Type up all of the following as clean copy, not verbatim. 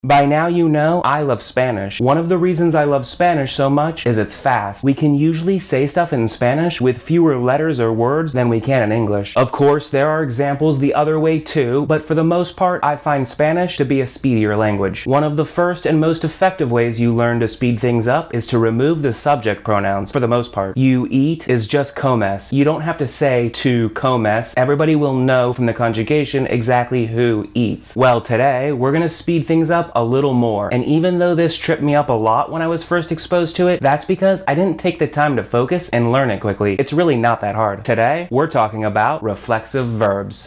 By now you know I love Spanish. One of the reasons I love Spanish so much is it's fast. We can usually say stuff in Spanish with fewer letters or words than we can in English. Of course, there are examples the other way too, but for the most part, I find Spanish to be a speedier language. One of the first and most effective ways you learn to speed things up is to remove the subject pronouns for the most part. You eat is just comes. You don't have to say tu comes. Everybody will know from the conjugation exactly who eats. Well, today, we're gonna speed things up a little more. And even though this tripped me up a lot when I was first exposed to it, that's because I didn't take the time to focus and learn it quickly. It's really not that hard. Today, we're talking about reflexive verbs.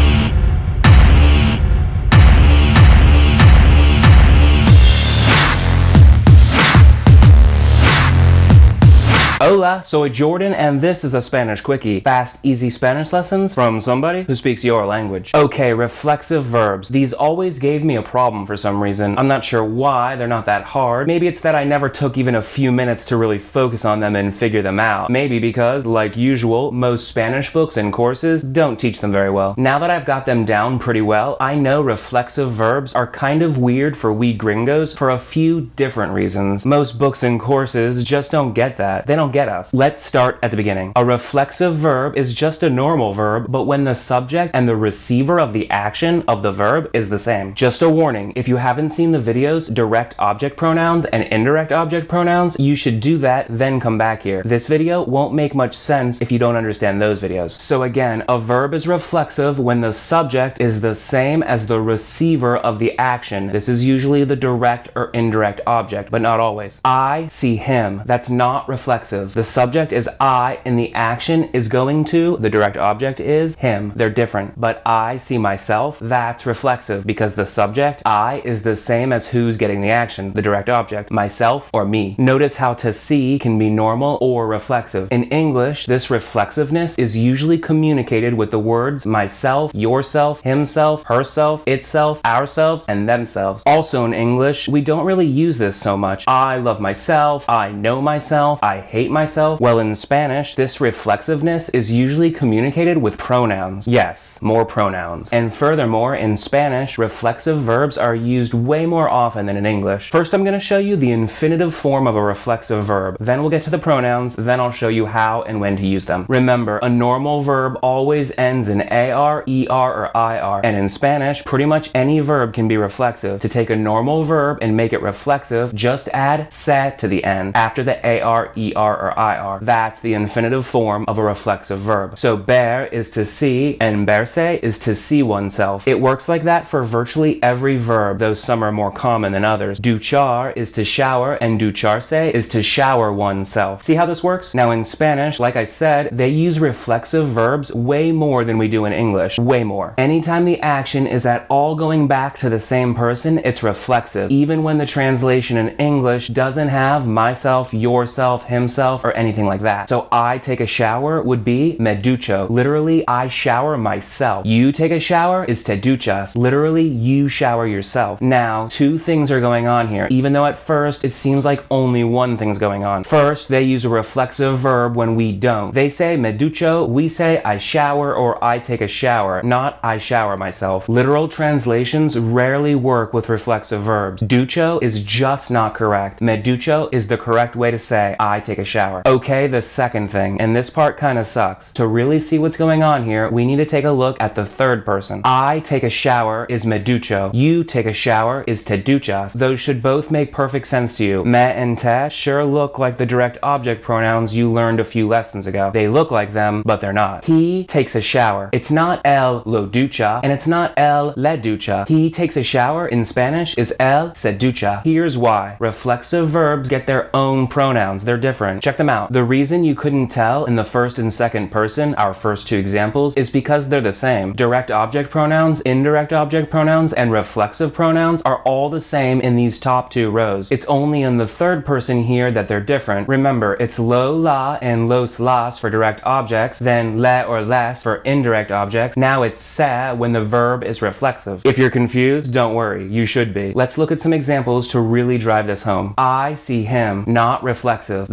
Hola, soy Jordan, and this is a Spanish Quickie. Fast, easy Spanish lessons from somebody who speaks your language. Okay, reflexive verbs. These always gave me a problem for some reason. I'm not sure why, they're not that hard. Maybe it's that I never took even a few minutes to really focus on them and figure them out. Maybe because, like usual, most Spanish books and courses don't teach them very well. Now that I've got them down pretty well, I know reflexive verbs are kind of weird for we gringos for a few different reasons. Most books and courses just don't get that. They don't get us. Let's start at the beginning. A reflexive verb is just a normal verb, but when the subject and the receiver of the action of the verb is the same. Just a warning, if you haven't seen the videos direct object pronouns and indirect object pronouns, you should do that, then come back here. This video won't make much sense if you don't understand those videos. So again, a verb is reflexive when the subject is the same as the receiver of the action. This is usually the direct or indirect object, but not always. I see him. That's not reflexive. The subject is I and the action is going to, the direct object is him. They're different. But I see myself, that's reflexive because the subject, I, is the same as who's getting the action, the direct object, myself or me. Notice how to see can be normal or reflexive. In English, this reflexiveness is usually communicated with the words myself, yourself, himself, herself, itself, ourselves, and themselves. Also in English, we don't really use this so much. I love myself, I know myself, I hate myself. Well, in Spanish, this reflexiveness is usually communicated with pronouns. Yes, more pronouns. And furthermore, in Spanish, reflexive verbs are used way more often than in English. First, I'm going to show you the infinitive form of a reflexive verb. Then we'll get to the pronouns. Then I'll show you how and when to use them. Remember, a normal verb always ends in AR, ER, or IR. And in Spanish, pretty much any verb can be reflexive. To take a normal verb and make it reflexive, just add se to the end after the AR, ER, or IR. That's the infinitive form of a reflexive verb. So ver is to see and verse is to see oneself. It works like that for virtually every verb, though some are more common than others. Duchar is to shower and ducharse is to shower oneself. See how this works? Now in Spanish, like I said, they use reflexive verbs way more than we do in English. Way more. Anytime the action is at all going back to the same person, it's reflexive. Even when the translation in English doesn't have myself, yourself, himself, or anything like that. So I take a shower would be me ducho. Literally, I shower myself. You take a shower is te duchas. Literally, you shower yourself. Now, two things are going on here, even though at first it seems like only one thing's going on. First, they use a reflexive verb when we don't. They say me ducho, we say I shower or I take a shower, not I shower myself. Literal translations rarely work with reflexive verbs. Ducho is just not correct. Me ducho is the correct way to say I take a shower. Okay, the second thing, and this part kind of sucks. To really see what's going on here, we need to take a look at the third person. I take a shower is me ducho. You take a shower is te duchas. Those should both make perfect sense to you. Me and te sure look like the direct object pronouns you learned a few lessons ago. They look like them, but they're not. He takes a shower. It's not él lo ducha, and it's not él le ducha. He takes a shower in Spanish is él se ducha. Here's why. Reflexive verbs get their own pronouns. They're different. Check them out. The reason you couldn't tell in the first and second person, our first two examples, is because they're the same. Direct object pronouns, indirect object pronouns, and reflexive pronouns are all the same in these top two rows. It's only in the third person here that they're different. Remember, it's lo, la, and los, las for direct objects, then le or les for indirect objects. Now it's se when the verb is reflexive. If you're confused, don't worry. You should be. Let's look at some examples to really drive this home. I see him, not reflexive. The subject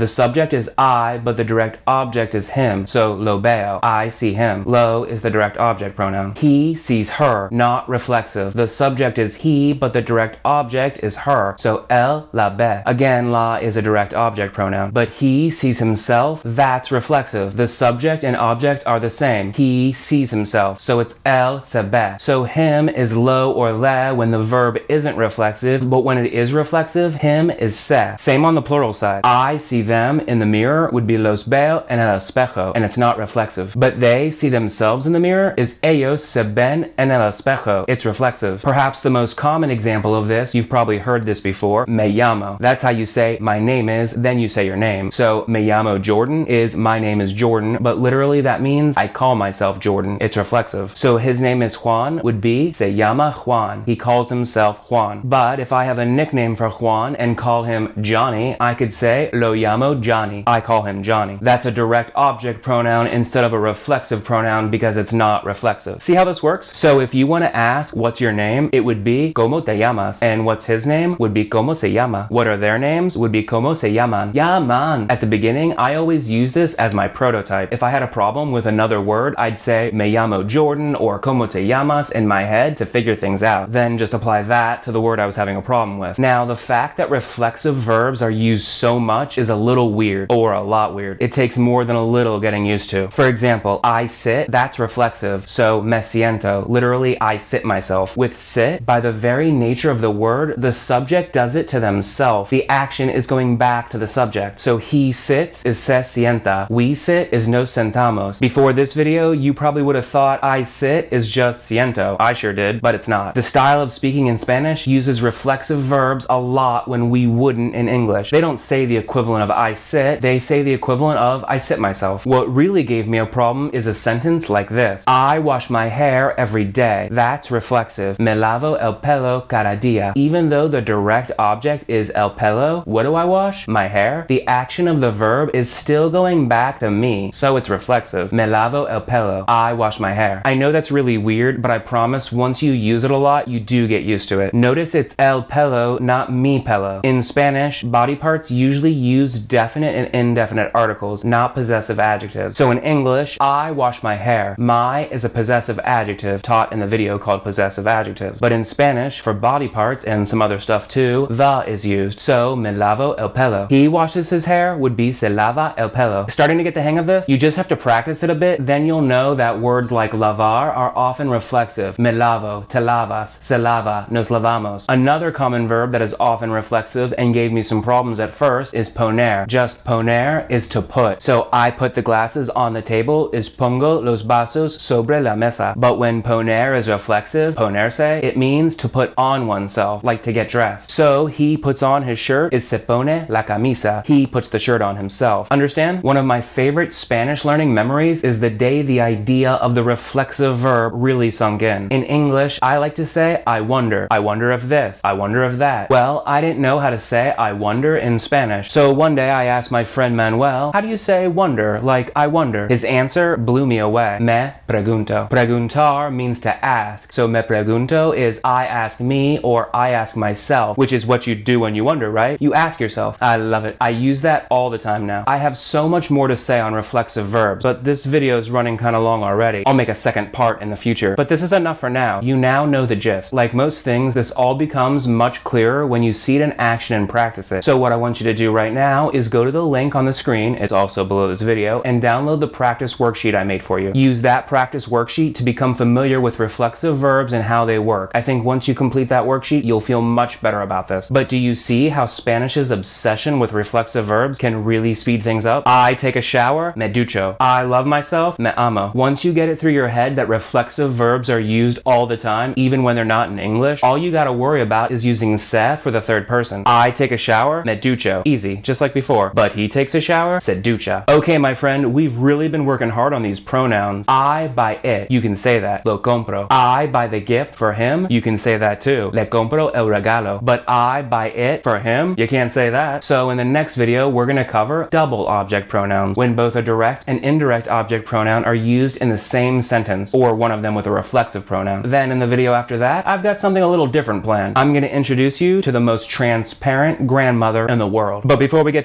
subject is I, but the direct object is him. So lo veo, I see him. Lo is the direct object pronoun. He sees her, not reflexive. The subject is he, but the direct object is her. So él la ve. Again, la is a direct object pronoun. But he sees himself, that's reflexive. The subject and object are the same. He sees himself. So it's él se ve. So him is lo or le when the verb isn't reflexive, but when it is reflexive, him is se. Same on the plural side. I see them in the mirror would be los veo en el espejo, and it's not reflexive. But they see themselves in the mirror is ellos se ven en el espejo. It's reflexive. Perhaps the most common example of this, you've probably heard this before, me llamo. That's how you say my name is, then you say your name. So me llamo Jordan is my name is Jordan, but literally that means I call myself Jordan. It's reflexive. So his name is Juan would be se llama Juan. He calls himself Juan. But if I have a nickname for Juan and call him Johnny, I could say lo llamo Johnny. I call him Johnny. That's a direct object pronoun instead of a reflexive pronoun because it's not reflexive. See how this works? So if you want to ask what's your name, it would be ¿Cómo te llamas? And what's his name would be ¿Cómo se llama? What are their names would be ¿Cómo se llaman? Llaman. At the beginning, I always use this as my prototype. If I had a problem with another word, I'd say me llamo Jordan or ¿Cómo te llamas? In my head to figure things out. Then just apply that to the word I was having a problem with. Now, the fact that reflexive verbs are used so much is a little weird, or a lot weird. It takes more than a little getting used to. For example, I sit, that's reflexive. So me siento, literally I sit myself. With sit, by the very nature of the word, the subject does it to themselves. The action is going back to the subject. So he sits is se sienta. We sit is nos sentamos. Before this video, you probably would have thought I sit is just siento. I sure did, but it's not. The style of speaking in Spanish uses reflexive verbs a lot when we wouldn't in English. They don't say the equivalent of I sit, they say the equivalent of I sit myself. What really gave me a problem is a sentence like this. I wash my hair every day. That's reflexive. Me lavo el pelo cada día. Even though the direct object is el pelo, what do I wash? My hair. The action of the verb is still going back to me, so it's reflexive. Me lavo el pelo. I wash my hair. I know that's really weird, but I promise once you use it a lot, you do get used to it. Notice it's el pelo, not mi pelo. In Spanish, body parts usually use definite and indefinite articles, not possessive adjectives. So in English, I wash my hair. My is a possessive adjective taught in the video called possessive adjectives. But in Spanish, for body parts and some other stuff too, the is used. So me lavo el pelo. He washes his hair would be se lava el pelo. Starting to get the hang of this? You just have to practice it a bit, then you'll know that words like lavar are often reflexive. Me lavo, te lavas, se lava, nos lavamos. Another common verb that is often reflexive and gave me some problems at first is poner. Just poner is to put. So I put the glasses on the table is pongo los vasos sobre la mesa. But when poner is reflexive, ponerse, it means to put on oneself, like to get dressed. So he puts on his shirt is se pone la camisa. He puts the shirt on himself. Understand? One of my favorite Spanish learning memories is the day the idea of the reflexive verb really sunk in. In English, I like to say I wonder. I wonder if this. I wonder if that. Well, I didn't know how to say I wonder in Spanish. So one day I asked my friend Manuel, how do you say wonder? Like I wonder. His answer blew me away. Me pregunto. Preguntar means to ask. So me pregunto is I ask me or I ask myself, which is what you do when you wonder, right? You ask yourself. I love it. I use that all the time now. I have so much more to say on reflexive verbs, but this video is running kind of long already. I'll make a second part in the future, but this is enough for now. You now know the gist. Like most things, this all becomes much clearer when you see it in action and practice it. So what I want you to do right now is go to the link on the screen, it's also below this video, and download the practice worksheet I made for you. Use that practice worksheet to become familiar with reflexive verbs and how they work. I think once you complete that worksheet, you'll feel much better about this. But do you see how Spanish's obsession with reflexive verbs can really speed things up? I take a shower, me ducho. I love myself, me amo. Once you get it through your head that reflexive verbs are used all the time, even when they're not in English, all you gotta worry about is using se for the third person. I take a shower, me ducho. Easy, just like before. But he takes a shower, se ducha. Okay, my friend, we've really been working hard on these pronouns. I buy it, you can say that. Lo compro. I buy the gift for him, you can say that too. Le compro el regalo. But I buy it for him, you can't say that. So in the next video, we're gonna cover double object pronouns, when both a direct and indirect object pronoun are used in the same sentence, or one of them with a reflexive pronoun. Then in the video after that, I've got something a little different planned. I'm gonna introduce you to the most transparent grandmother in the world. But before we get to that video,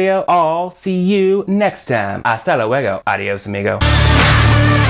video. I'll see you next time. Hasta luego. Adios, amigo.